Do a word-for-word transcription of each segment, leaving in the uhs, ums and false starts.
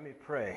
Let me pray.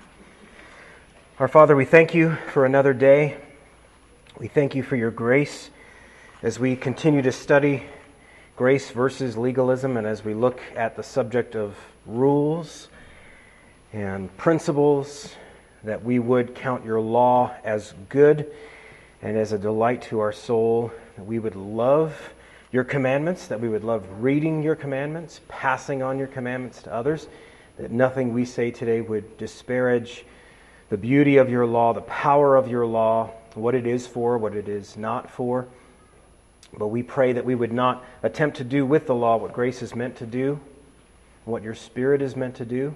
Our Father, we thank you for another day. We thank you for your grace as we continue to study grace versus legalism, and as we look at the subject of rules and principles, that we would count your law as good and as a delight to our soul, that we would love your commandments, that we would love reading your commandments, passing on your commandments to others, that nothing we say today would disparage the beauty of your law, the power of your law, what it is for, what it is not for. But we pray that we would not attempt to do with the law what grace is meant to do, what your Spirit is meant to do.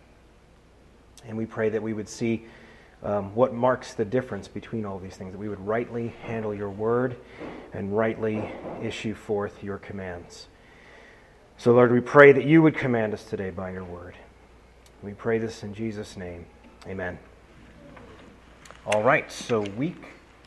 And we pray that we would see um, what marks the difference between all these things, that we would rightly handle your word and rightly issue forth your commands. So, Lord, we pray that you would command us today by your word. We pray this in Jesus' name. Amen. All right, so week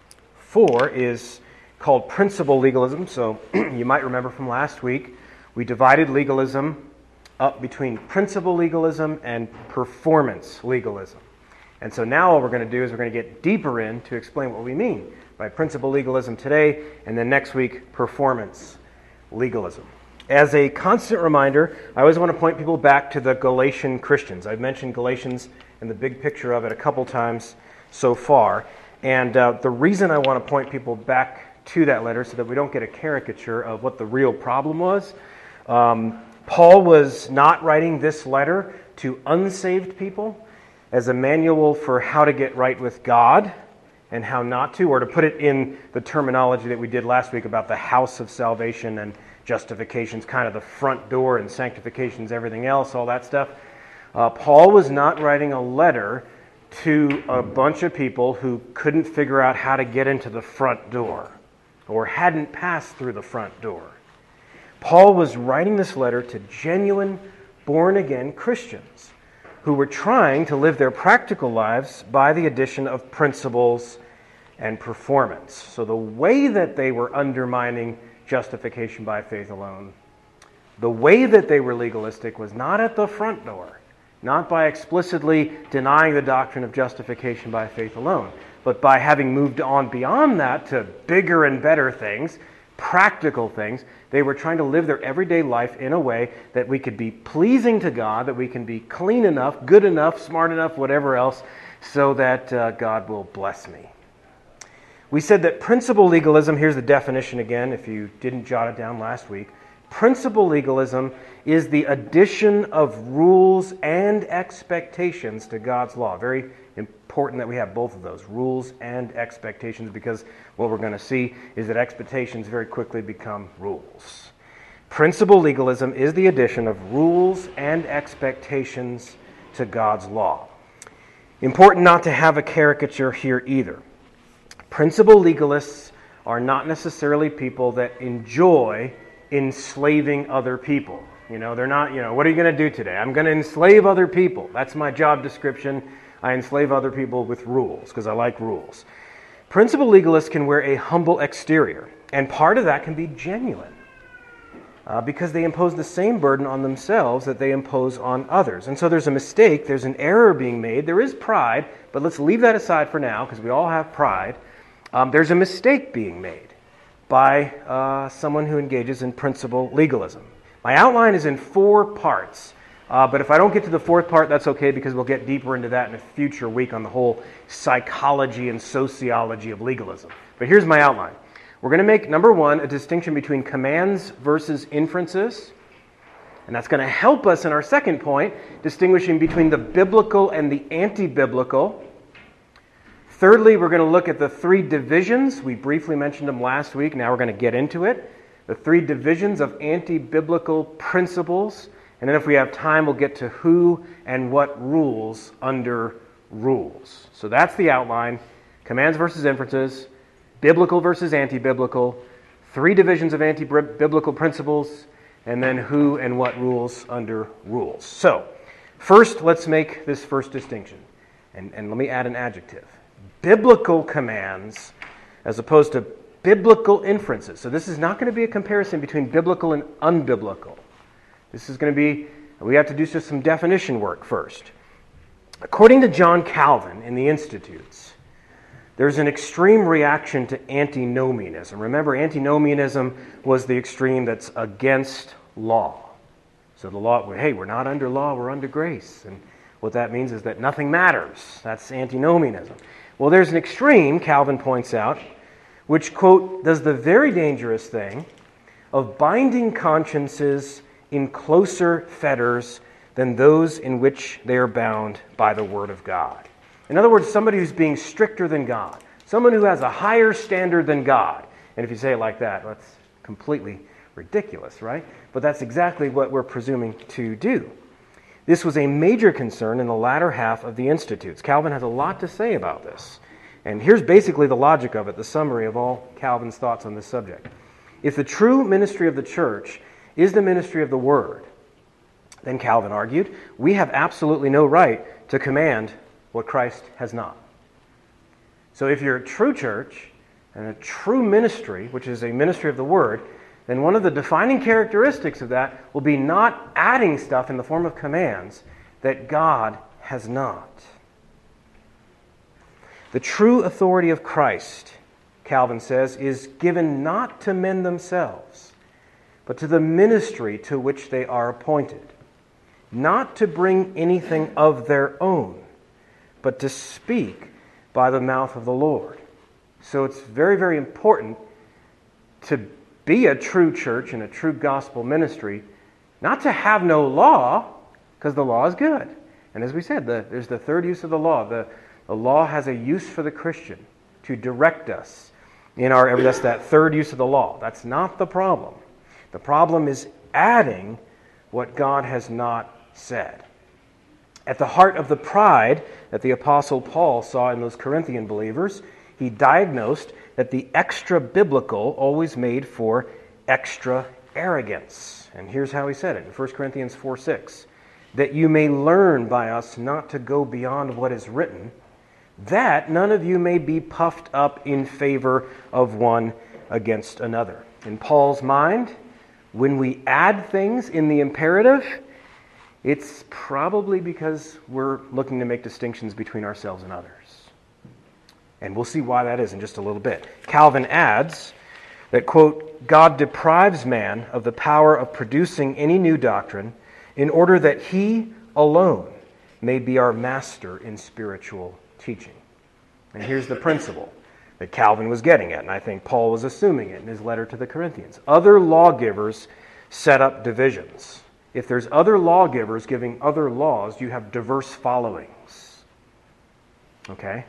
four is called principle legalism. So you might remember from last week, we divided legalism up between principle legalism and performance legalism. And so now what we're going to do is we're going to get deeper in to explain what we mean by principle legalism today, and then next week, performance legalism. As a constant reminder, I always want to point people back to the Galatian Christians. I've mentioned Galatians and the big picture of it a couple times so far. And uh, the reason I want to point people back to that letter so that we don't get a caricature of what the real problem was. Um, Paul was not writing this letter to unsaved people as a manual for how to get right with God and how not to, or to put it in the terminology that we did last week about the house of salvation and justification's kind of the front door and sanctification's everything else, all that stuff. Uh, Paul was not writing a letter to a bunch of people who couldn't figure out how to get into the front door or hadn't passed through the front door. Paul was writing this letter to genuine, born-again Christians who were trying to live their practical lives by the addition of principles and performance. So the way that they were undermining justification by faith alone, the way that they were legalistic was not at the front door, not by explicitly denying the doctrine of justification by faith alone, but by having moved on beyond that to bigger and better things, practical things. They were trying to live their everyday life in a way that we could be pleasing to God, that we can be clean enough, good enough, smart enough, whatever else, so that uh, God will bless me. We said that principle legalism, here's the definition again, if you didn't jot it down last week. Principle legalism is the addition of rules and expectations to God's law. Very important that we have both of those, rules and expectations, because what we're going to see is that expectations very quickly become rules. Principle legalism is the addition of rules and expectations to God's law. Important not to have a caricature here either. Principle legalists are not necessarily people that enjoy enslaving other people. You know, they're not, you know, what are you going to do today? I'm going to enslave other people. That's my job description. I enslave other people with rules because I like rules. Principle legalists can wear a humble exterior, and part of that can be genuine uh, because they impose the same burden on themselves that they impose on others. And so there's a mistake, there's an error being made. There is pride, but let's leave that aside for now because we all have pride. Um, there's a mistake being made by uh, someone who engages in principle legalism. My outline is in four parts, uh, but if I don't get to the fourth part, that's okay because we'll get deeper into that in a future week on the whole psychology and sociology of legalism. But here's my outline. We're going to make, number one, a distinction between commands versus inferences, and that's going to help us in our second point, distinguishing between the biblical and the anti-biblical. Thirdly, we're going to look at the three divisions. We briefly mentioned them last week. Now we're going to get into it. The three divisions of anti-biblical principles. And then if we have time, we'll get to who and what rules under rules. So that's the outline. Commands versus inferences. Biblical versus anti-biblical. Three divisions of anti-biblical principles. And then who and what rules under rules. So, first, let's make this first distinction. And, and let me add an adjective. Biblical commands as opposed to biblical inferences. So this is not going to be a comparison between biblical and unbiblical. This is going to be, we have to do just some definition work first. According to John Calvin in the Institutes, there's an extreme reaction to antinomianism. Remember, antinomianism was the extreme that's against law. So the law, hey, we're not under law, we're under grace. And what that means is that nothing matters. That's antinomianism. Well, there's an extreme, Calvin points out, which, quote, does the very dangerous thing of binding consciences in closer fetters than those in which they are bound by the Word of God. In other words, somebody who's being stricter than God, someone who has a higher standard than God. And if you say it like that, that's completely ridiculous, right? But that's exactly what we're presuming to do. This was a major concern in the latter half of the Institutes. Calvin has a lot to say about this. And here's basically the logic of it, the summary of all Calvin's thoughts on this subject. If the true ministry of the church is the ministry of the Word, then Calvin argued, we have absolutely no right to command what Christ has not. So if you're a true church and a true ministry, which is a ministry of the Word, then one of the defining characteristics of that will be not adding stuff in the form of commands that God has not. The true authority of Christ, Calvin says, is given not to men themselves, but to the ministry to which they are appointed, not to bring anything of their own, but to speak by the mouth of the Lord. So it's very, very important to be a true church and a true gospel ministry, not to have no law, because the law is good. And as we said, the, there's the third use of the law. The, the law has a use for the Christian to direct us in our, that's that third use of the law. That's not the problem. The problem is adding what God has not said. At the heart of the pride that the Apostle Paul saw in those Corinthian believers, he diagnosed that the extra-biblical always made for extra arrogance. And here's how he said it in First Corinthians four six. That you may learn by us not to go beyond what is written, that none of you may be puffed up in favor of one against another. In Paul's mind, when we add things in the imperative, it's probably because we're looking to make distinctions between ourselves and others. And we'll see why that is in just a little bit. Calvin adds that, quote, God deprives man of the power of producing any new doctrine in order that he alone may be our master in spiritual teaching. And here's the principle that Calvin was getting at, and I think Paul was assuming it in his letter to the Corinthians. Other lawgivers set up divisions. If there's other lawgivers giving other laws, you have diverse followings. Okay?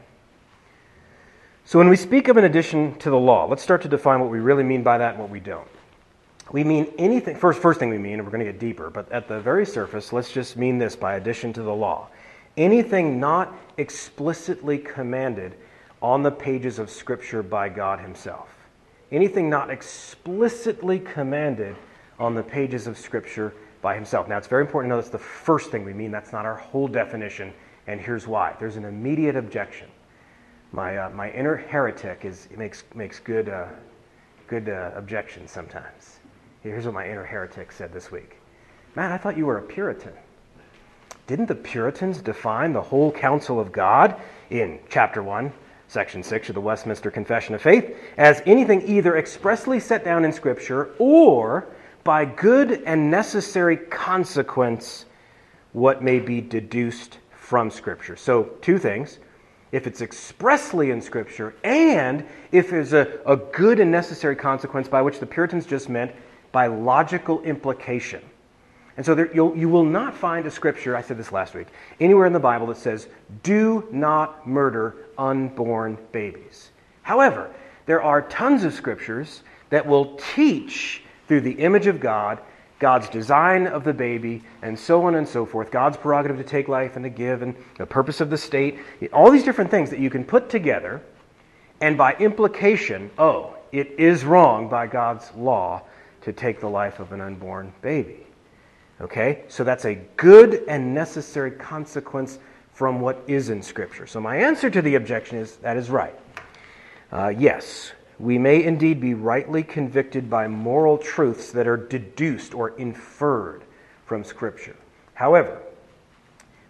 So when we speak of an addition to the law, let's start to define what we really mean by that and what we don't. We mean anything, first, first thing we mean, and we're going to get deeper, but at the very surface, let's just mean this by addition to the law. Anything not explicitly commanded on the pages of Scripture by God Himself. Anything not explicitly commanded on the pages of Scripture by Himself. Now, it's very important to know that's the first thing we mean. That's not our whole definition, and here's why. There's an immediate objection. My uh, my inner heretic is makes makes good uh, good uh, objections sometimes. Here's what my inner heretic said this week. Man, I thought you were a Puritan. Didn't the Puritans define the whole counsel of God in chapter one, section six of the Westminster Confession of Faith as anything either expressly set down in Scripture or by good and necessary consequence what may be deduced from Scripture? So, two things. If it's expressly in Scripture, and if there's a, a good and necessary consequence, by which the Puritans just meant by logical implication. And so there, you'll, you will not find a Scripture, I said this last week, anywhere in the Bible that says, do not murder unborn babies. However, there are tons of Scriptures that will teach through the image of God, God's design of the baby, and so on and so forth, God's prerogative to take life and to give, and the purpose of the state, all these different things that you can put together, and by implication, oh, it is wrong by God's law to take the life of an unborn baby. Okay? So that's a good and necessary consequence from what is in Scripture. So my answer to the objection is, that is right. Uh, yes, we may indeed be rightly convicted by moral truths that are deduced or inferred from Scripture. However,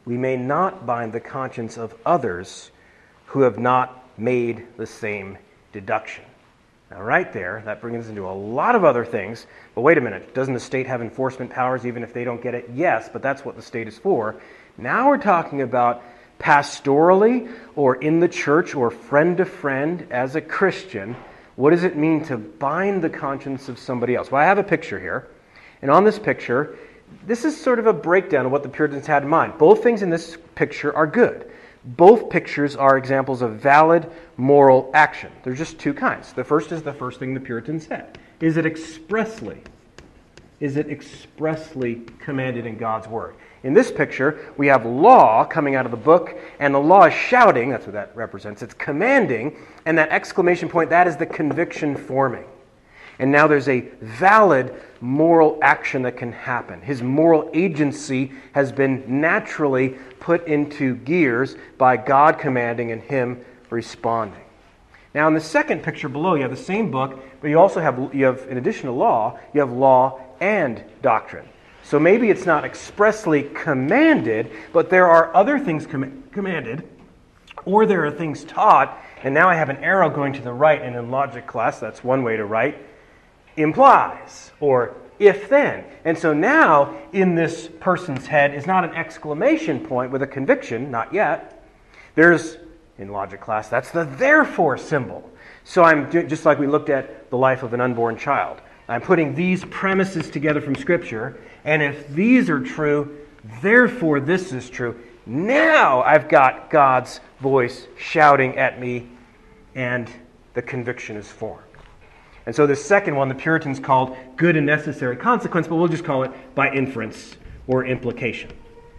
we may not bind the conscience of others who have not made the same deduction. Now, right there, that brings us into a lot of other things. But wait a minute, doesn't the state have enforcement powers even if they don't get it? Yes, but that's what the state is for. Now we're talking about pastorally or in the church or friend to friend as a Christian. What does it mean to bind the conscience of somebody else? Well, I have a picture here. And on this picture, this is sort of a breakdown of what the Puritans had in mind. Both things in this picture are good. Both pictures are examples of valid moral action. There's just two kinds. The first is the first thing the Puritans said. Is it expressly? Is it expressly commanded in God's Word? In this picture, we have law coming out of the book, and the law is shouting. That's what that represents. It's commanding, and that exclamation point, that is the conviction forming. And now there's a valid moral action that can happen. His moral agency has been naturally put into gears by God commanding and him responding. Now in the second picture below, you have the same book, but you also have, you have in addition to law, you have law and doctrine. So maybe it's not expressly commanded, but there are other things com- commanded, or there are things taught, and now I have an arrow going to the right, and in logic class, that's one way to write, implies, or if then. And so now, in this person's head is not an exclamation point with a conviction, not yet. There's, in logic class, that's the therefore symbol. So I'm, just like we looked at the life of an unborn child, I'm putting these premises together from Scripture, and if these are true, therefore this is true. Now I've got God's voice shouting at me, and the conviction is formed. And so the second one, the Puritans called good and necessary consequence, but we'll just call it by inference or implication.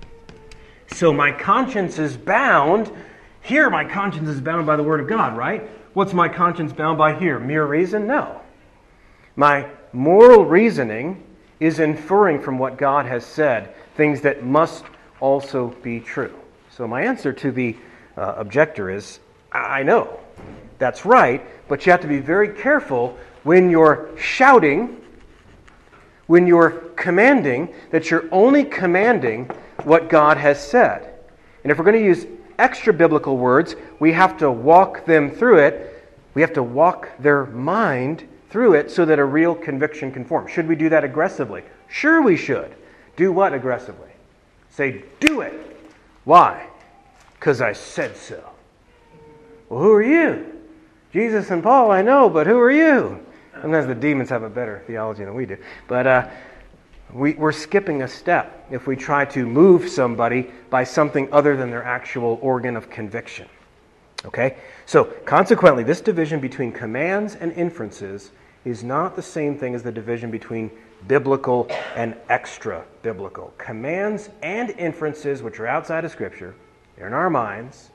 So my conscience is bound. Here my conscience is bound by the Word of God, right? What's my conscience bound by here? Mere reason? No. My moral reasoning is inferring from what God has said things that must also be true. So my answer to the uh, objector is, I know. That's right, but you have to be very careful when you're shouting, when you're commanding, that you're only commanding what God has said. And if we're going to use extra biblical words, we have to walk them through it. We have to walk their mind through it so that a real conviction can form. Should we do that aggressively? Sure we should. Do what aggressively? Say, do it. Why? Because I said so. Well, who are you? Jesus and Paul, I know, but who are you? Sometimes the demons have a better theology than we do. But uh, we, we're skipping a step if we try to move somebody by something other than their actual organ of conviction. Okay? So, consequently, this division between commands and inferences is not the same thing as the division between biblical and extra-biblical. Commands and inferences, which are outside of Scripture, they're in our minds,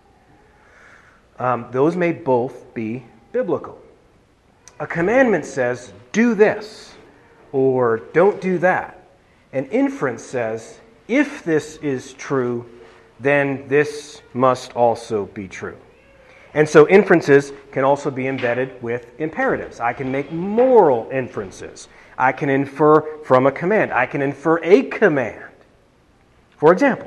um, those may both be biblical. A commandment says, do this, or don't do that. An inference says, if this is true, then this must also be true. And so inferences can also be embedded with imperatives. I can make moral inferences. I can infer from a command. I can infer a command. For example,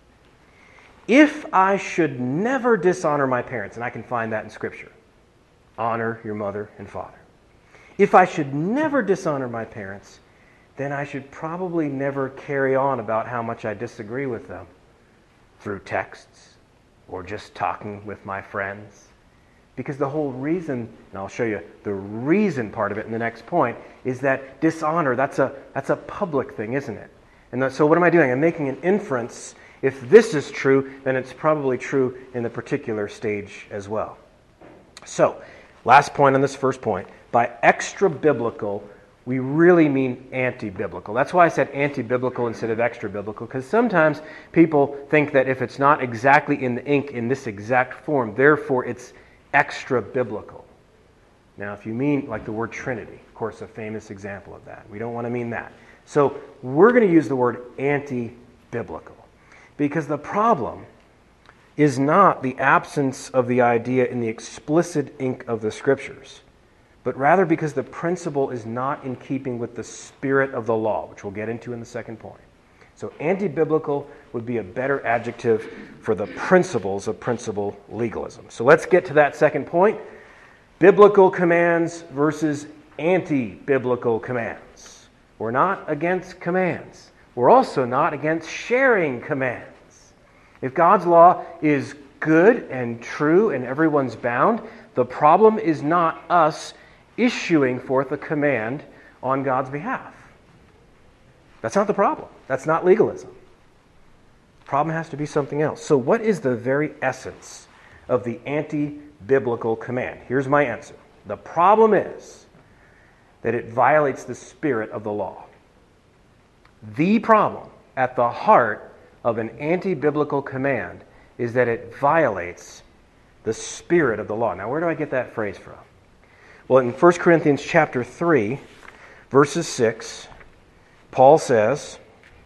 if I should never dishonor my parents, and I can find that in Scripture, honor your mother and father. If I should never dishonor my parents, then I should probably never carry on about how much I disagree with them through texts or just talking with my friends. Because the whole reason, and I'll show you the reason part of it in the next point, is that dishonor, that's a, that's a public thing, isn't it? And that, so what am I doing? I'm making an inference. If this is true, then it's probably true in the particular stage as well. So, last point on this first point. By extra-biblical, we really mean anti-biblical. That's why I said anti-biblical instead of extra-biblical, because sometimes people think that if it's not exactly in the ink in this exact form, therefore it's extra-biblical. Now, if you mean like the word Trinity, of course, a famous example of that. We don't want to mean that. So we're going to use the word anti-biblical, because the problem is not the absence of the idea in the explicit ink of the Scriptures, but rather because the principle is not in keeping with the spirit of the law, which we'll get into in the second point. So anti-biblical would be a better adjective for the principles of principle legalism. So let's get to that second point. Biblical commands versus anti-biblical commands. We're not against commands. We're also not against sharing commands. If God's law is good and true and everyone's bound, the problem is not us issuing forth a command on God's behalf. That's not the problem. That's not legalism. The problem has to be something else. So what is the very essence of the anti-biblical command? Here's my answer. The problem is that it violates the spirit of the law. The problem at the heart of an anti-biblical command is that it violates the spirit of the law. Now, where do I get that phrase from? Well, in First Corinthians chapter three, verses six, Paul says,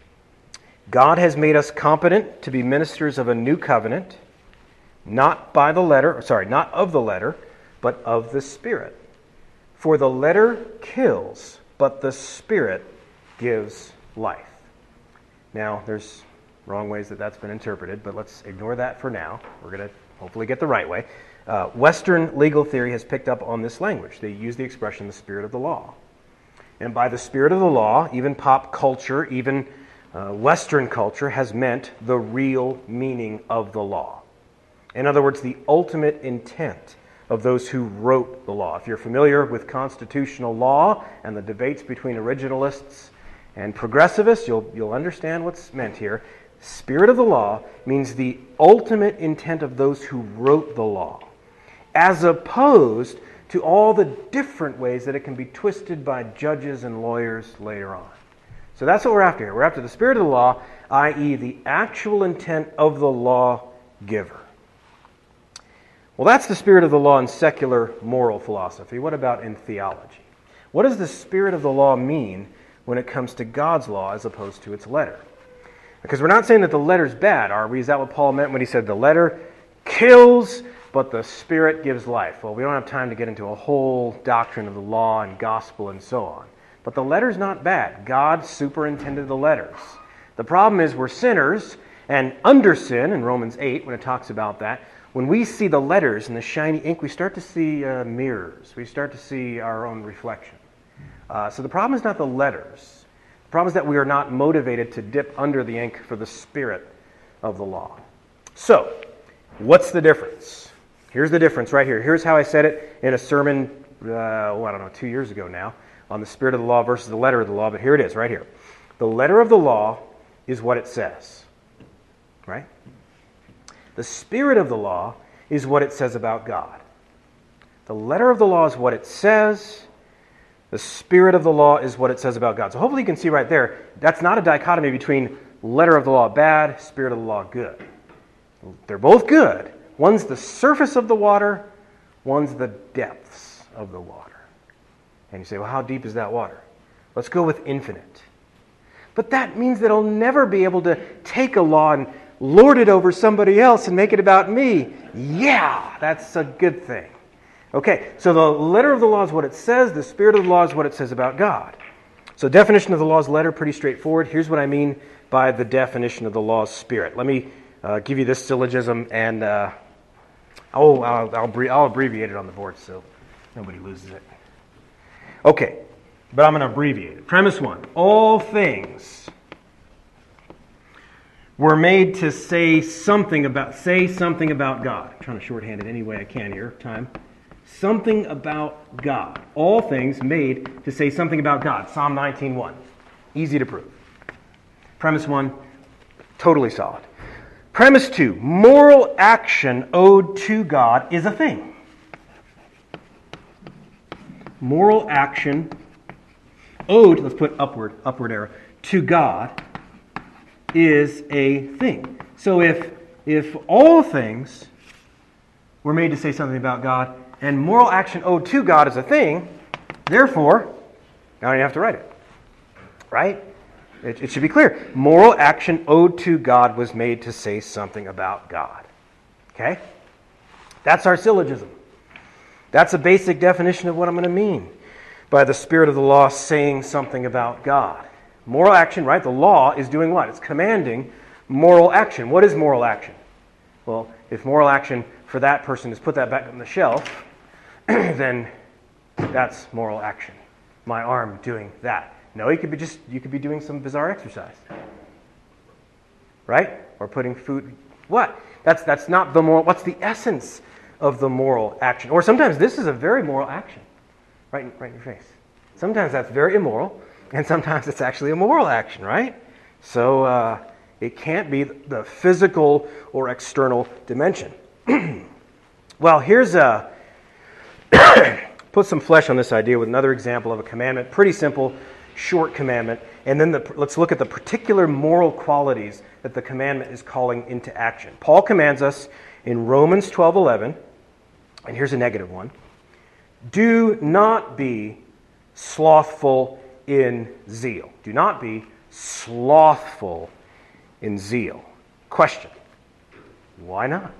God has made us competent to be ministers of a new covenant, not by the letter, sorry, not of the letter, but of the Spirit. For the letter kills, but the Spirit gives life. Now, there's wrong ways that that's been interpreted, but let's ignore that for now. We're going to hopefully get the right way. Uh, Western legal theory has picked up on this language. They use the expression the spirit of the law. And by the spirit of the law, even pop culture, even uh, Western culture has meant the real meaning of the law. In other words, the ultimate intent of those who wrote the law. If you're familiar with constitutional law and the debates between originalists and progressivists, you'll, you'll understand what's meant here. Spirit of the law means the ultimate intent of those who wrote the law, as opposed to all the different ways that it can be twisted by judges and lawyers later on. So that's what we're after here. We're after the spirit of the law, that is the actual intent of the lawgiver. Well, that's the spirit of the law in secular moral philosophy. What about in theology? What does the spirit of the law mean when it comes to God's law as opposed to its letter? Because we're not saying that the letter's bad, are we? Is that what Paul meant when he said the letter kills, but the Spirit gives life? Well, we don't have time to get into a whole doctrine of the law and gospel and so on. But the letter's not bad. God superintended the letters. The problem is we're sinners, and under sin, in Romans eight, when it talks about that, when we see the letters and the shiny ink, we start to see uh, mirrors. We start to see our own reflection. Uh, so the problem is not the letters. The problem is that we are not motivated to dip under the ink for the spirit of the law. So, what's the difference? Here's the difference right here. Here's how I said it in a sermon, uh, oh, I don't know, two years ago now, on the spirit of the law versus the letter of the law, but here it is, right here. The letter of the law is what it says, right? The spirit of the law is what it says about God. The letter of the law is what it says. The spirit of the law is what it says about God. So hopefully you can see right there, that's not a dichotomy between letter of the law bad, spirit of the law good. They're both good. One's the surface of the water, one's the depths of the water. And you say, well, how deep is that water? Let's go with infinite. But that means that I'll never be able to take a law and lord it over somebody else and make it about me. Yeah, that's a good thing. Okay, so the letter of the law is what it says. The spirit of the law is what it says about God. So definition of the law's letter, pretty straightforward. Here's what I mean by the definition of the law's spirit. Let me uh, give you this syllogism, and uh, oh, I'll, I'll, bre- I'll abbreviate it on the board so nobody loses it. Okay, but I'm going to abbreviate it. Premise one, all things were made to say something about, say something about God. I'm trying to shorthand it any way I can here. Time. Something about God. All things made to say something about God. Psalm nineteen one. Easy to prove. Premise one, totally solid. Premise two, moral action owed to God is a thing. Moral action owed, let's put upward, upward arrow, to God is a thing. So if if all things were made to say something about God, and moral action owed to God is a thing, therefore, now you have to write it. Right? It, it should be clear. Moral action owed to God was made to say something about God. Okay? That's our syllogism. That's a basic definition of what I'm going to mean by the spirit of the law saying something about God. Moral action, right? The law is doing what? It's commanding moral action. What is moral action? Well, if moral action for that person is put that back on the shelf, then that's moral action. My arm doing that. No, you could be just you could be doing some bizarre exercise. Right? Or putting food. What? That's that's not the moral. What's the essence of the moral action? Or sometimes this is a very moral action. Right, in- right in your face. Sometimes that's very immoral, and sometimes it's actually a moral action, right? So uh, it can't be the physical or external dimension. Well, here's a put some flesh on this idea with another example of a commandment. Pretty simple, short commandment. And then the, let's look at the particular moral qualities that the commandment is calling into action. Paul commands us in Romans twelve eleven, and here's a negative one. Do not be slothful in zeal. Do not be slothful in zeal. Question. Why not?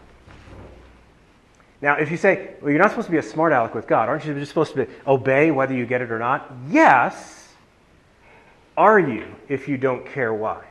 Now, if you say, well, you're not supposed to be a smart aleck with God, aren't you just supposed to obey whether you get it or not? Yes. Are you, if you don't care why?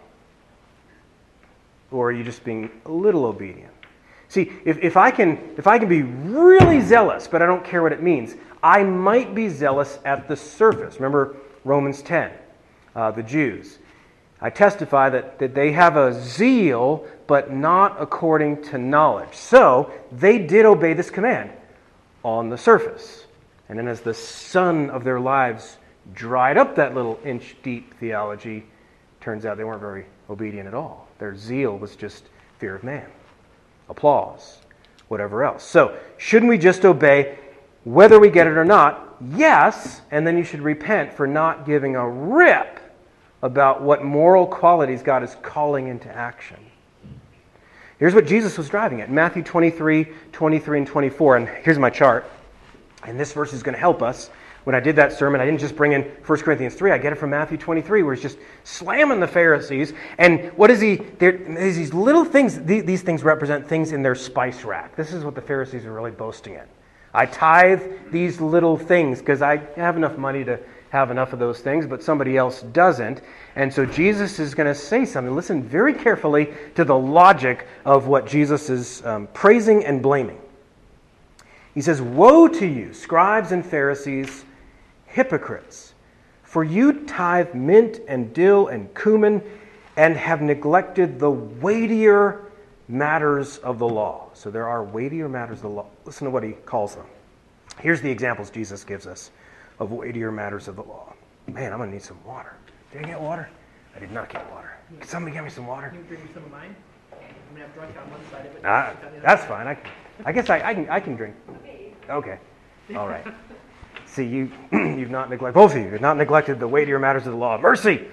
Or are you just being a little obedient? See, if, if I can if I can be really zealous, but I don't care what it means, I might be zealous at the surface. Remember Romans ten, uh, the Jews. I testify that, that they have a zeal, but not according to knowledge. So, they did obey this command on the surface. And then as the sun of their lives dried up that little inch-deep theology, turns out they weren't very obedient at all. Their zeal was just fear of man, applause, whatever else. So, shouldn't we just obey whether we get it or not? Yes, and then you should repent for not giving a rip about what moral qualities God is calling into action. Here's what Jesus was driving at. Matthew twenty-three, twenty-three, and twenty-four. And here's my chart. And this verse is going to help us. When I did that sermon, I didn't just bring in First Corinthians three. I get it from Matthew twenty-three, where he's just slamming the Pharisees. And what is he? There's these little things. These things represent things in their spice rack. This is what the Pharisees are really boasting in. I tithe these little things because I have enough money to have enough of those things, but somebody else doesn't. And so Jesus is going to say something. Listen very carefully to the logic of what Jesus is um, praising and blaming. He says, "Woe to you, scribes and Pharisees, hypocrites, for you tithe mint and dill and cumin and have neglected the weightier matters of the law." So there are weightier matters of the law. Listen to what he calls them. Here's the examples Jesus gives us of weightier matters of the law. Man, I'm going to need some water. Did I get water? I did not get water. Can somebody get me some water? Can you drink some of mine? I'm going to have drunk on one side of it. Ah, that's fine. I, I guess I, I can I can drink. Okay. All right. See, you, you've not neglected, both of you, have not neglected the weightier matters of the law. Mercy,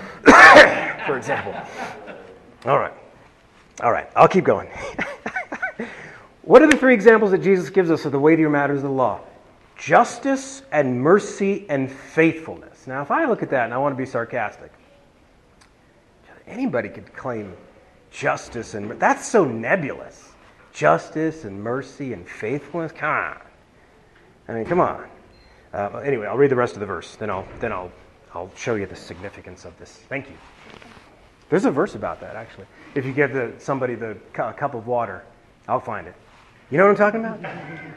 for example. All right. All right. I'll keep going. What are the three examples that Jesus gives us of the weightier matters of the law? Justice and mercy and faithfulness. Now, if I look at that and I want to be sarcastic, anybody could claim justice and that's so nebulous. Justice and mercy and faithfulness. Come on. I mean, come on. Uh, anyway, I'll read the rest of the verse. Then I'll then I'll I'll show you the significance of this. Thank you. There's a verse about that actually. If you give the, somebody the a cup of water, I'll find it. You know what I'm talking about?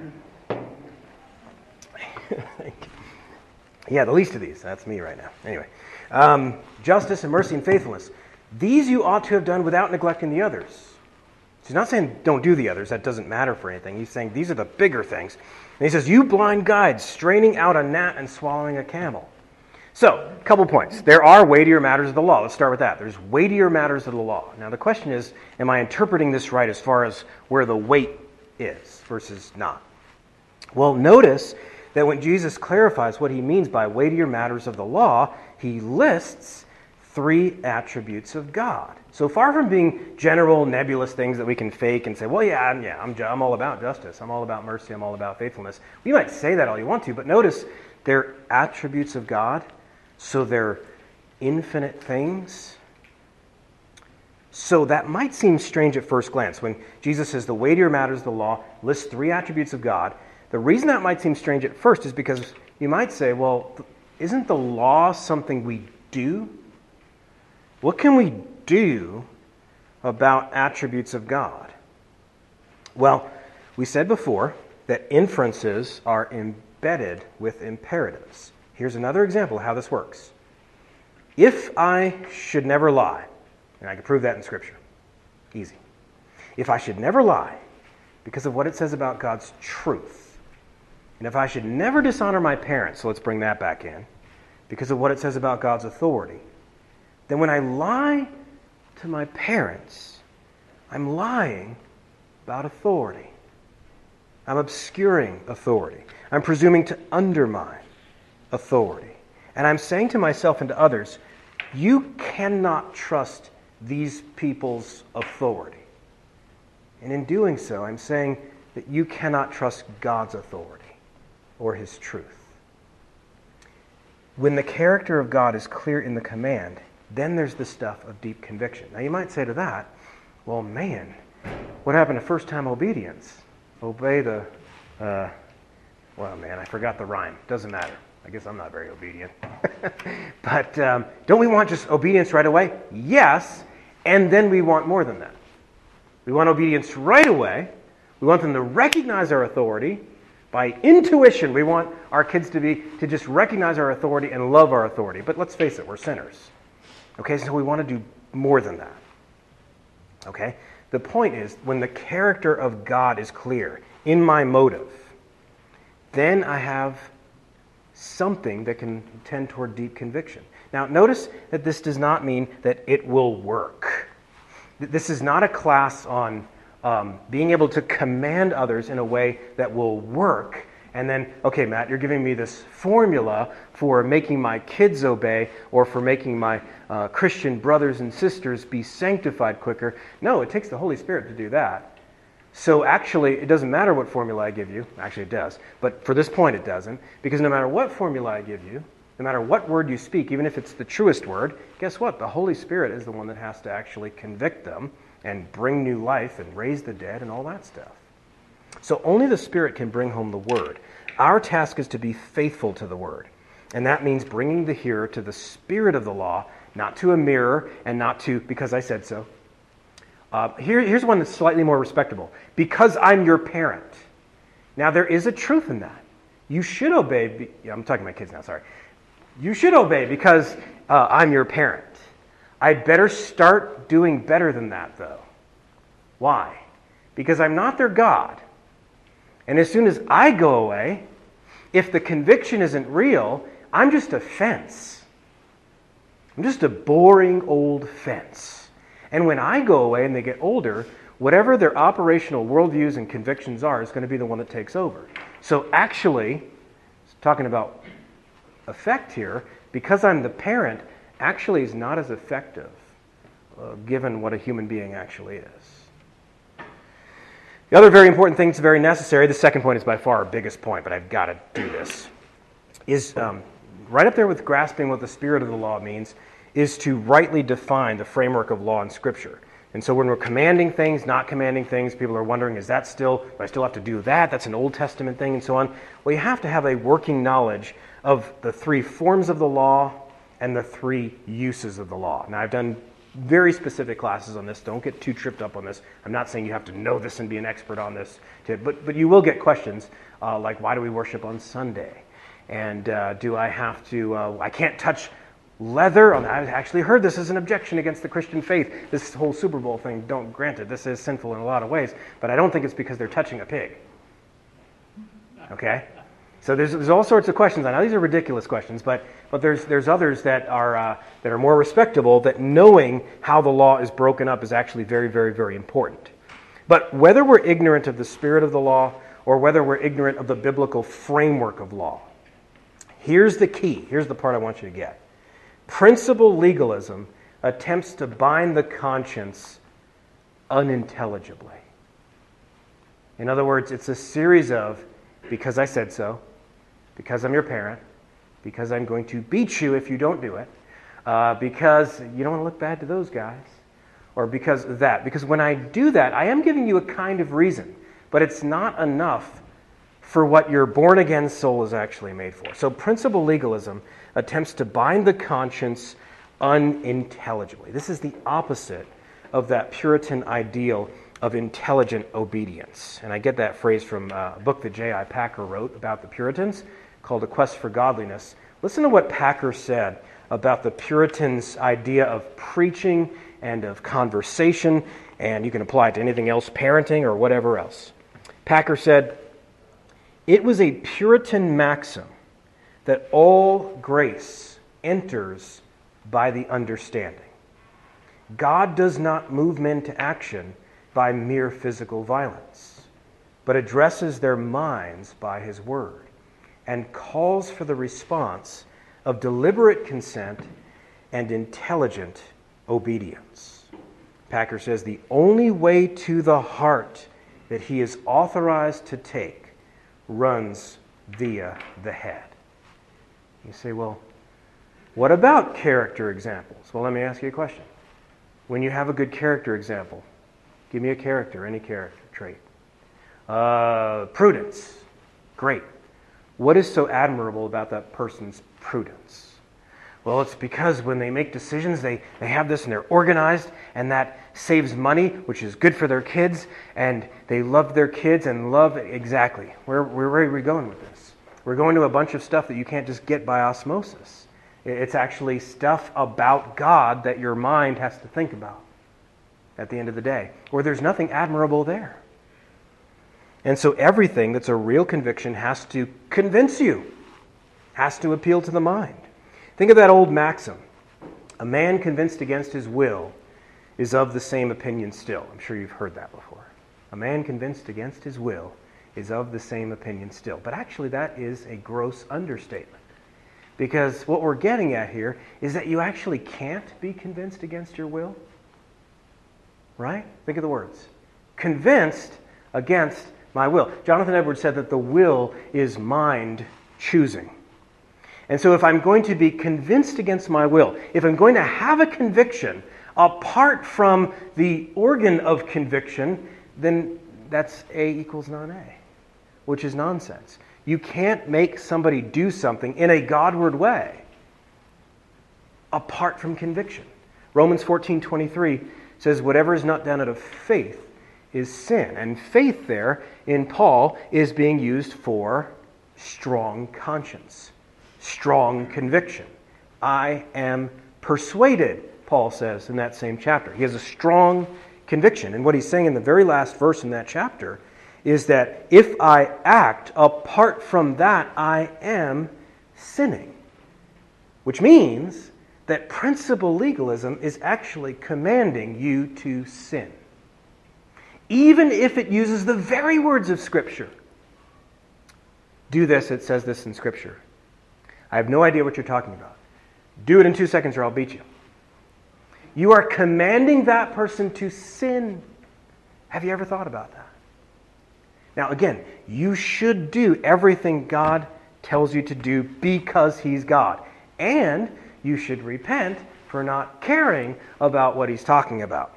Yeah, the least of these. That's me right now. Anyway, um, justice and mercy and faithfulness. These you ought to have done without neglecting the others. So he's not saying don't do the others. That doesn't matter for anything. He's saying these are the bigger things. And he says, you blind guides, straining out a gnat and swallowing a camel. So, a couple points. There are weightier matters of the law. Let's start with that. There's weightier matters of the law. Now, the question is, am I interpreting this right as far as where the weight is versus not? Well, notice that when Jesus clarifies what he means by weightier matters of the law, he lists three attributes of God. So far from being general, nebulous things that we can fake and say, well, yeah, I'm, yeah, I'm, I'm all about justice. I'm all about mercy. I'm all about faithfulness. You might say that all you want to, but notice they're attributes of God, so they're infinite things. So that might seem strange at first glance. When Jesus says the weightier matters of the law, lists three attributes of God, the reason that might seem strange at first is because you might say, well, isn't the law something we do? What can we do about attributes of God? Well, we said before that inferences are embedded with imperatives. Here's another example of how this works. If I should never lie, and I can prove that in Scripture, easy. If I should never lie because of what it says about God's truth, and if I should never dishonor my parents, so let's bring that back in, because of what it says about God's authority, then when I lie to my parents, I'm lying about authority. I'm obscuring authority. I'm presuming to undermine authority. And I'm saying to myself and to others, you cannot trust these people's authority. And in doing so, I'm saying that you cannot trust God's authority or His truth. When the character of God is clear in the command, then there's the stuff of deep conviction. Now you might say to that, well, man, what happened to first-time obedience? Obey the, uh, well, man, I forgot the rhyme. Doesn't matter. I guess I'm not very obedient. But um, don't we want just obedience right away? Yes, and then we want more than that. We want obedience right away. We want them to recognize our authority. By intuition, we want our kids to be to just recognize our authority and love our authority. But let's face it, we're sinners. Okay, so we want to do more than that. Okay? The point is, when the character of God is clear in my motive, then I have something that can tend toward deep conviction. Now, notice that this does not mean that it will work. This is not a class on um, being able to command others in a way that will work. And then, okay, Matt, you're giving me this formula for making my kids obey or for making my uh, Christian brothers and sisters be sanctified quicker. No, it takes the Holy Spirit to do that. So actually, it doesn't matter what formula I give you. Actually, it does. But for this point, it doesn't. Because no matter what formula I give you, no matter what word you speak, even if it's the truest word, guess what? The Holy Spirit is the one that has to actually convict them and bring new life and raise the dead and all that stuff. So only the Spirit can bring home the Word. Our task is to be faithful to the Word. And that means bringing the hearer to the spirit of the law, not to a mirror and not to, because I said so. Uh, here, here's one that's slightly more respectable. Because I'm your parent. Now, there is a truth in that. You should obey. Be, yeah, I'm talking to my kids now, sorry. You should obey because uh, I'm your parent. I'd better start doing better than that, though. Why? Because I'm not their God. And as soon as I go away, if the conviction isn't real, I'm just a fence. I'm just a boring old fence. And when I go away and they get older, whatever their operational worldviews and convictions are is going to be the one that takes over. So actually, talking about effect here, because I'm the parent, actually is not as effective uh, given what a human being actually is. The other very important thing that's very necessary, the second point is by far our biggest point, but I've got to do this, is um, right up there with grasping what the spirit of the law means, is to rightly define the framework of law in Scripture. And so when we're commanding things, not commanding things, people are wondering, is that still, do I still have to do that? That's an Old Testament thing and so on. Well, you have to have a working knowledge of the three forms of the law and the three uses of the law. Now, I've done very specific classes on this. Don't get too tripped up on this. I'm not saying you have to know this and be an expert on this, to, but, but you will get questions uh, like, why do we worship on Sunday? And uh, do I have to, uh, I can't touch leather. I actually heard this as an objection against the Christian faith. This whole Super Bowl thing, don't grant it, this is sinful in a lot of ways, but I don't think it's because they're touching a pig. Okay? So there's, there's all sorts of questions. I know these are ridiculous questions, but but there's there's others that are uh, that are more respectable. That knowing how the law is broken up is actually very, very, very important. But whether we're ignorant of the spirit of the law or whether we're ignorant of the biblical framework of law, here's the key. Here's the part I want you to get. Principal legalism attempts to bind the conscience unintelligibly. In other words, it's a series of, because I said so, because I'm your parent, because I'm going to beat you if you don't do it, uh, because you don't want to look bad to those guys, or because of that. Because when I do that, I am giving you a kind of reason, but it's not enough for what your born-again soul is actually made for. So principal legalism attempts to bind the conscience unintelligibly. This is the opposite of that Puritan ideal of intelligent obedience. And I get that phrase from uh, a book that J I Packer wrote about the Puritans called A Quest for Godliness. Listen to what Packer said about the Puritans' idea of preaching and of conversation, and you can apply it to anything else, parenting or whatever else. Packer said, "It was a Puritan maxim that all grace enters by the understanding. God does not move men to action by mere physical violence, but addresses their minds by his word and calls for the response of deliberate consent and intelligent obedience." Packer says, "The only way to the heart that he is authorized to take runs via the head." You say, well, what about character examples? Well, let me ask you a question. When you have a good character example, give me a character, any character trait. Uh, prudence. Great. What is so admirable about that person's prudence? Well, it's because when they make decisions, they, they have this and they're organized, and that saves money, which is good for their kids, and they love their kids and love exactly. Where, where, where are we going with this? We're going to a bunch of stuff that you can't just get by osmosis. It's actually stuff about God that your mind has to think about at the end of the day, or there's nothing admirable there. And so everything that's a real conviction has to convince you, has to appeal to the mind. Think of that old maxim, a man convinced against his will is of the same opinion still. I'm sure you've heard that before. A man convinced against his will is of the same opinion still. But actually that is a gross understatement. Because what we're getting at here is that you actually can't be convinced against your will. Right? Think of the words. Convinced against my will. Jonathan Edwards said that the will is mind choosing. And so if I'm going to be convinced against my will, if I'm going to have a conviction apart from the organ of conviction, then that's A equals non-A, which is nonsense. You can't make somebody do something in a Godward way apart from conviction. Romans fourteen twenty-three says, whatever is not done out of faith is sin. And faith there in Paul is being used for strong conscience, strong conviction. I am persuaded, Paul says in that same chapter. He has a strong conviction. And what he's saying in the very last verse in that chapter is that if I act apart from that, I am sinning. Which means that principal legalism is actually commanding you to sin. Even if it uses the very words of Scripture. Do this, it says this in Scripture. I have no idea what you're talking about. Do it in two seconds or I'll beat you. You are commanding that person to sin. Have you ever thought about that? Now again, you should do everything God tells you to do because He's God. And you should repent for not caring about what He's talking about.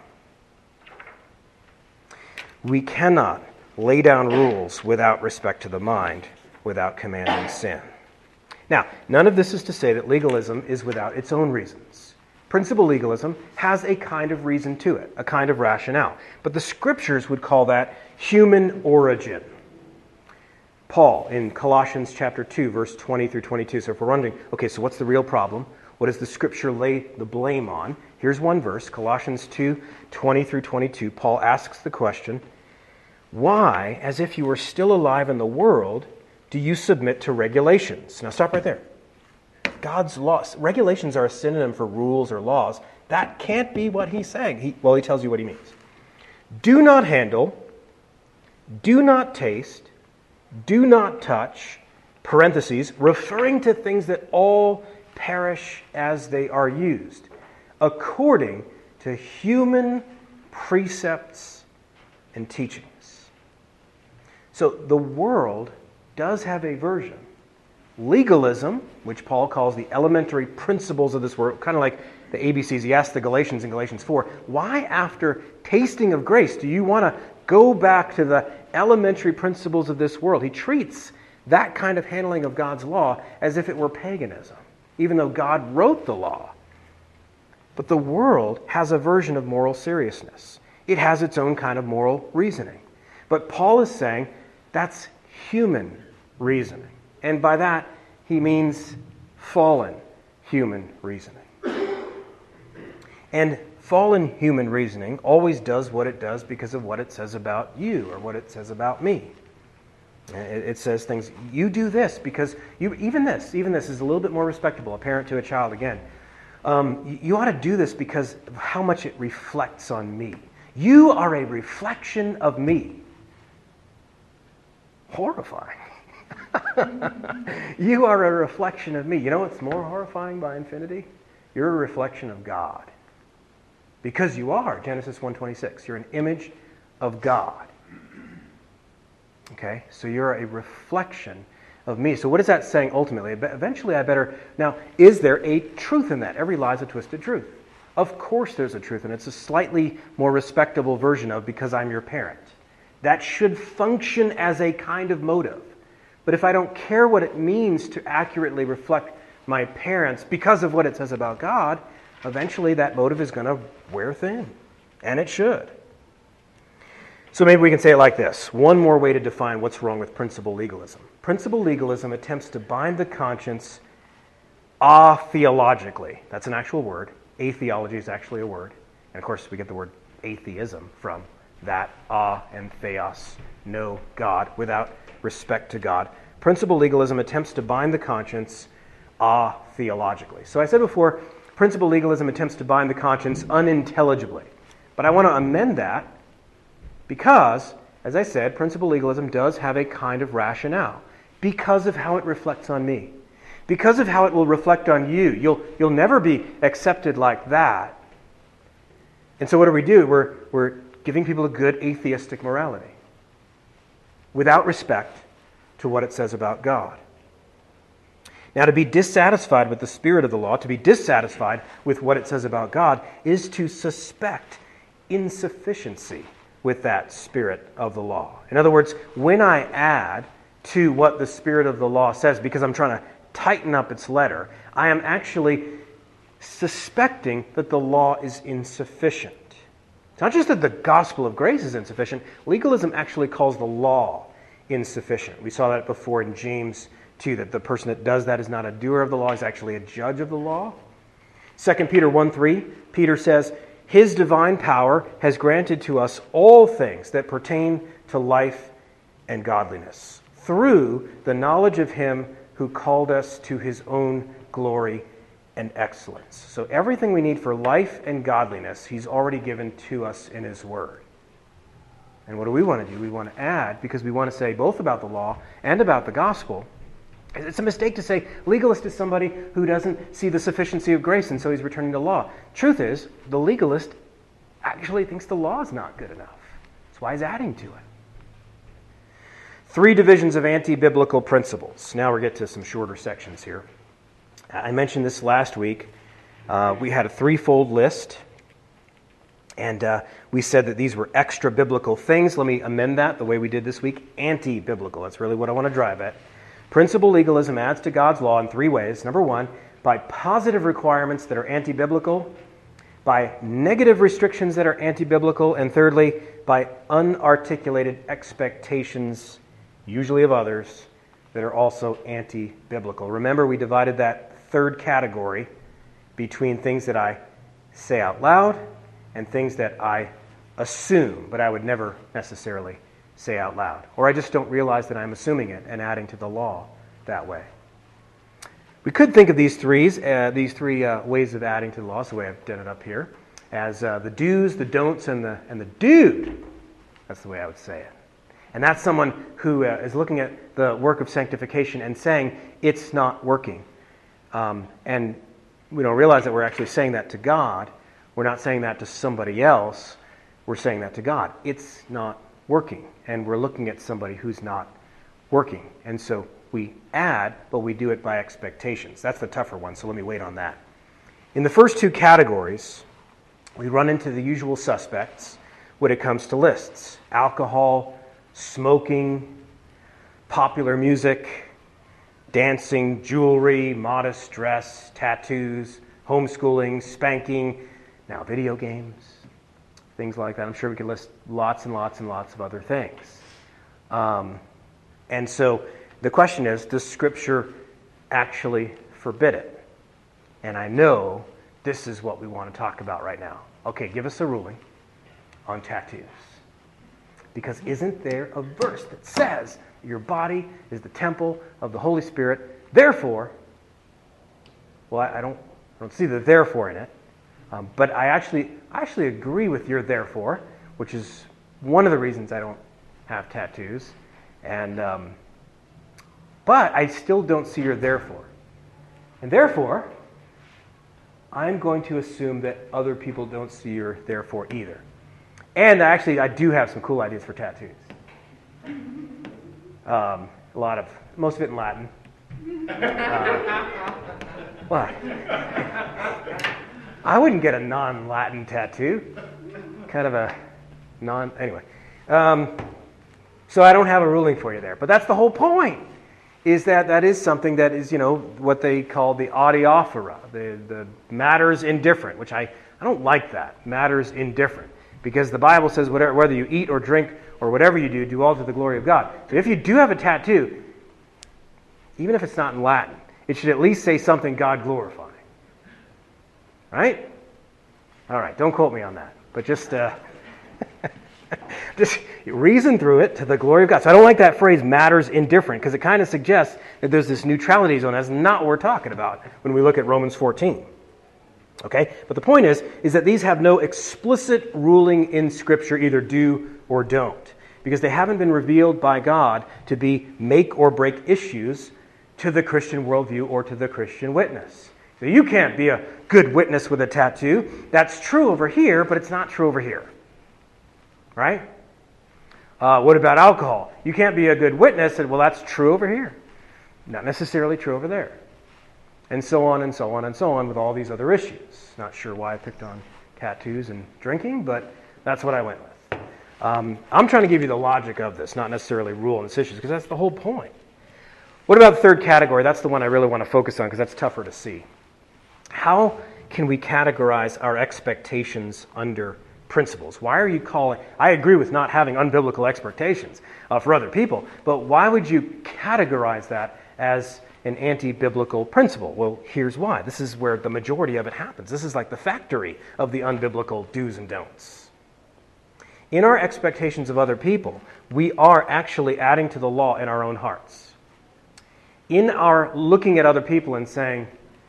We cannot lay down rules without respect to the mind, without commanding sin. Now, none of this is to say that legalism is without its own reasons. Principal legalism has a kind of reason to it, a kind of rationale. But the Scriptures would call that human origin. Paul, in Colossians chapter two, verse twenty through twenty-two. So if we're wondering, okay, so what's the real problem? What does the Scripture lay the blame on? Here's one verse, Colossians two, twenty through twenty-two. Paul asks the question, why, as if you were still alive in the world, do you submit to regulations? Now stop right there. God's laws. Regulations are a synonym for rules or laws. That can't be what he's saying. He, well, he tells you what he means. Do not handle, do not taste, do not touch, parentheses, referring to things that all perish as they are used, according to human precepts and teachings. So the world does have a version. Legalism, which Paul calls the elementary principles of this world, kind of like the A B Cs. He asked the Galatians in Galatians four, why after tasting of grace do you want to go back to the elementary principles of this world? He treats that kind of handling of God's law as if it were paganism, even though God wrote the law. But the world has a version of moral seriousness. It has its own kind of moral reasoning. But Paul is saying that's human reasoning. And by that, he means fallen human reasoning. And fallen human reasoning always does what it does because of what it says about you or what it says about me. It, it says things, you do this because, you even this, even this is a little bit more respectable, a parent to a child again. Um, you, you ought to do this because of how much it reflects on me. You are a reflection of me. Horrifying. You are a reflection of me. You know what's more horrifying by infinity? You're a reflection of God. Because you are, Genesis one twenty-six. You're an image of God. Okay? So you're a reflection of me. So what is that saying ultimately? Eventually I better... Now, is there a truth in that? Every lie is a twisted truth. Of course there's a truth, and it's a slightly more respectable version of because I'm your parent. That should function as a kind of motive. But if I don't care what it means to accurately reflect my parents because of what it says about God, eventually that motive is going to wear thin. And it should. So maybe we can say it like this. One more way to define what's wrong with principle legalism. Principle legalism attempts to bind the conscience atheologically. That's an actual word. Atheology is actually a word. And of course we get the word atheism from that, ah and theos, no God, without respect to God. Principle legalism attempts to bind the conscience atheologically. So I said before, principle legalism attempts to bind the conscience unintelligibly. But I want to amend that because, as I said, principle legalism does have a kind of rationale because of how it reflects on me. Because of how it will reflect on you. You'll, you'll never be accepted like that. And so what do we do? We're, we're giving people a good atheistic morality without respect to what it says about God. Now, to be dissatisfied with the spirit of the law, to be dissatisfied with what it says about God, is to suspect insufficiency with that spirit of the law. In other words, when I add to what the spirit of the law says because I'm trying to tighten up its letter, I am actually suspecting that the law is insufficient. It's not just that the gospel of grace is insufficient. Legalism actually calls the law insufficient. We saw that before in James two, that the person that does that is not a doer of the law, is actually a judge of the law. Second Peter one three, Peter says, His divine power has granted to us all things that pertain to life and godliness through the knowledge of Him who called us to His own glory and excellence. So everything we need for life and godliness, He's already given to us in His Word. And what do we want to do? We want to add, because we want to say both about the law and about the gospel. It's a mistake to say legalist is somebody who doesn't see the sufficiency of grace and so he's returning to law. Truth is, the legalist actually thinks the law is not good enough. That's why he's adding to it. Three divisions of anti-biblical principles. Now we get to some shorter sections here. I mentioned this last week. Uh, we had a threefold list. And uh, we said that these were extra-biblical things. Let me amend that the way we did this week. Anti-biblical. That's really what I want to drive at. Principle legalism adds to God's law in three ways. Number one, by positive requirements that are anti-biblical. By negative restrictions that are anti-biblical. And thirdly, by unarticulated expectations, usually of others, that are also anti-biblical. Remember, we divided that third category between things that I say out loud and things that I assume, but I would never necessarily say out loud. Or I just don't realize that I'm assuming it and adding to the law that way. We could think of these threes, uh, these three uh, ways of adding to the law, that's the way I've done it up here, as uh, the do's, the don'ts, and the and the dude. That's the way I would say it. And that's someone who uh, is looking at the work of sanctification and saying it's not working. Um, and we don't realize that we're actually saying that to God. We're not saying that to somebody else. We're saying that to God. It's not working. And we're looking at somebody who's not working. And so we add, but we do it by expectations. That's the tougher one, so let me wait on that. In the first two categories, we run into the usual suspects when it comes to lists. Alcohol, smoking, popular music, dancing, jewelry, modest dress, tattoos, homeschooling, spanking, now video games, things like that. I'm sure we could list lots and lots and lots of other things. Um, and so the question is, does Scripture actually forbid it? And I know this is what we want to talk about right now. Okay, give us a ruling on tattoos. Because isn't there a verse that says your body is the temple of the Holy Spirit, therefore, well, I, I don't I don't see the therefore in it, um, but I actually I actually agree with your therefore, which is one of the reasons I don't have tattoos, and um, but I still don't see your therefore. And therefore, I'm going to assume that other people don't see your therefore either. And actually, I do have some cool ideas for tattoos. Um, a lot of, most of it in Latin. Uh, what? I wouldn't get a non-Latin tattoo. Kind of a non, anyway. Um, so I don't have a ruling for you there. But that's the whole point, is that that is something that is, you know, what they call the adiaphora, the, the matters indifferent, which I, I don't like that, matters indifferent. Because the Bible says whatever, whether you eat or drink or whatever you do, do all to the glory of God. So if you do have a tattoo, even if it's not in Latin, it should at least say something God glorifying. Right? All right, don't quote me on that. But just, uh, just reason through it to the glory of God. So I don't like that phrase, matters indifferent, because it kind of suggests that there's this neutrality zone. That's not what we're talking about when we look at Romans fourteen. Okay? But the point is, is that these have no explicit ruling in Scripture, either do or don't, because they haven't been revealed by God to be make or break issues to the Christian worldview or to the Christian witness. So you can't be a good witness with a tattoo. That's true over here, but it's not true over here. Right? Uh, what about alcohol? You can't be a good witness, and well, that's true over here. Not necessarily true over there. And so on and so on and so on with all these other issues. Not sure why I picked on tattoos and drinking, but that's what I went with. Um, I'm trying to give you the logic of this, not necessarily rule on this issue, because that's the whole point. What about the third category? That's the one I really want to focus on, because that's tougher to see. How can we categorize our expectations under principles? Why are you calling... I agree with not having unbiblical expectations uh, for other people, but why would you categorize that as an anti-biblical principle? Well, here's why. This is where the majority of it happens. This is like the factory of the unbiblical do's and don'ts. In our expectations of other people, we are actually adding to the law in our own hearts. In our looking at other people and saying,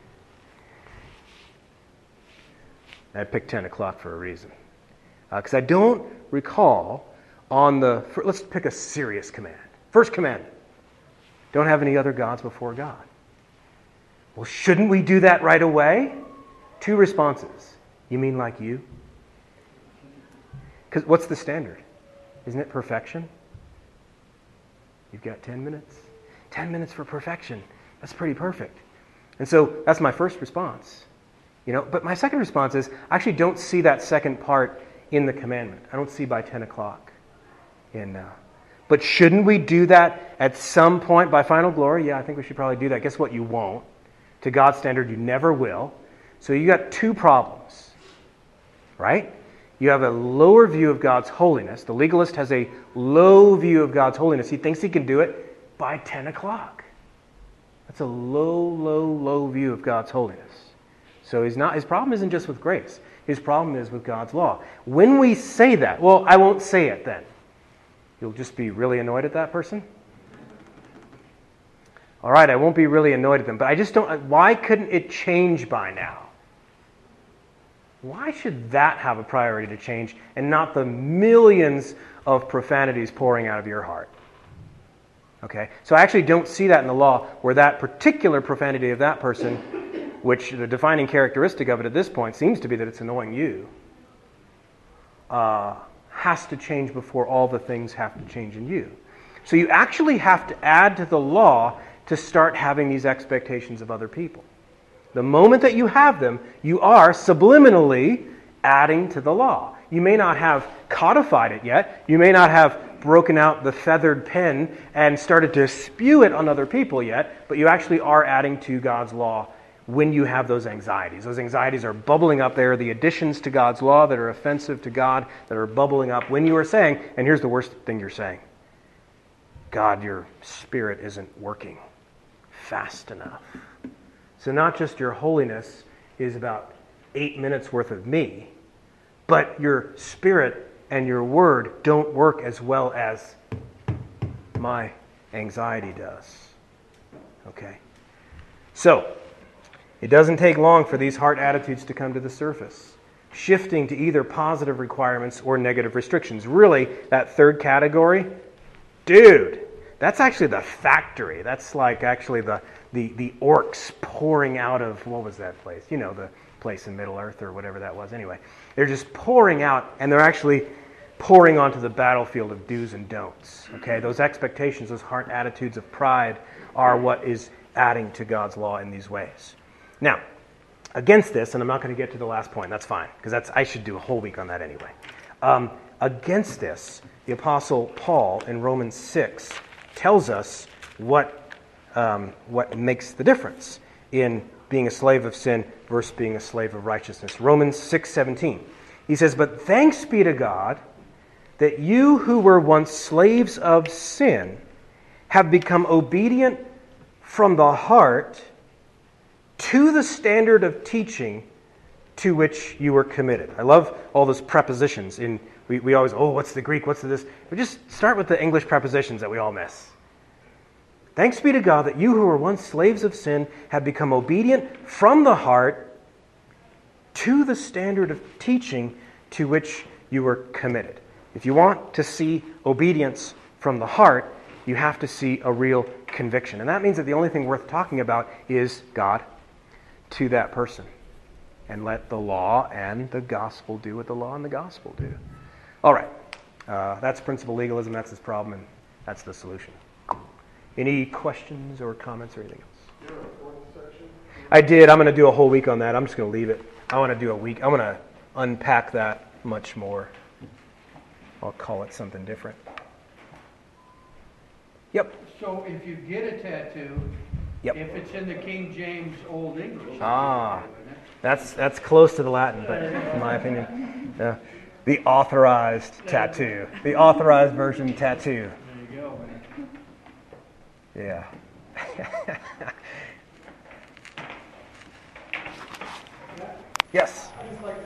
I picked ten o'clock for a reason. Because uh, I don't recall on the... Let's pick a serious command. First commandment. Don't have any other gods before God. Well, shouldn't we do that right away? Two responses. You mean like you? Because what's the standard? Isn't it perfection? You've got ten minutes. Ten minutes for perfection. That's pretty perfect. And so that's my first response. You know, but my second response is, I actually don't see that second part in the commandment. I don't see by ten o'clock in... Uh, But shouldn't we do that at some point by final glory? Yeah, I think we should probably do that. Guess what? You won't. To God's standard, you never will. So you got two problems, right? You have a lower view of God's holiness. The legalist has a low view of God's holiness. He thinks he can do it by ten o'clock. That's a low, low, low view of God's holiness. So he's not. His problem isn't just with grace. His problem is with God's law. When we say that, well, I won't say it then. You'll just be really annoyed at that person? All right, I won't be really annoyed at them, but I just don't... Why couldn't it change by now? Why should that have a priority to change and not the millions of profanities pouring out of your heart? Okay, so I actually don't see that in the law where that particular profanity of that person, which the defining characteristic of it at this point seems to be that it's annoying you, uh... has to change before all the things have to change in you. So you actually have to add to the law to start having these expectations of other people. The moment that you have them, you are subliminally adding to the law. You may not have codified it yet. You may not have broken out the feathered pen and started to spew it on other people yet, but you actually are adding to God's law when you have those anxieties. Those anxieties are bubbling up there, the additions to God's law that are offensive to God that are bubbling up when you are saying, and here's the worst thing you're saying, God, your Spirit isn't working fast enough. So not just your holiness is about eight minutes worth of me, but your Spirit and your Word don't work as well as my anxiety does. Okay? So, it doesn't take long for these heart attitudes to come to the surface, shifting to either positive requirements or negative restrictions. Really, that third category, dude, that's actually the factory. That's like actually the, the, the orcs pouring out of, what was that place? You know, the place in Middle-earth or whatever that was. Anyway, they're just pouring out, and they're actually pouring onto the battlefield of do's and don'ts. Okay, those expectations, those heart attitudes of pride are what is adding to God's law in these ways. Now, against this, and I'm not going to get to the last point, that's fine, because that's I should do a whole week on that anyway. Um, against this, the Apostle Paul in Romans six tells us what um, what makes the difference in being a slave of sin versus being a slave of righteousness. Romans six seventeen. He says, "But thanks be to God that you who were once slaves of sin have become obedient from the heart to the standard of teaching to which you were committed." I love all those prepositions. In we, we always, oh, what's the Greek? What's the this? We just start with the English prepositions that we all miss. Thanks be to God that you who were once slaves of sin have become obedient from the heart to the standard of teaching to which you were committed. If you want to see obedience from the heart, you have to see a real conviction. And that means that the only thing worth talking about is God to that person. And let the law and the gospel do what the law and the gospel do. All right. Uh, that's principle legalism. That's his problem, and that's the solution. Any questions or comments or anything else? Do you have a fourth section? I did. I'm going to do a whole week on that. I'm just going to leave it. I want to do a week. I want to unpack that much more. I'll call it something different. Yep. So if you get a tattoo, Yep. if it's in the King James Old English, Ah, that's that's close to the Latin, but in my opinion, yeah. The authorized tattoo, the authorized version tattoo. there you go. Yeah. Yes. I just like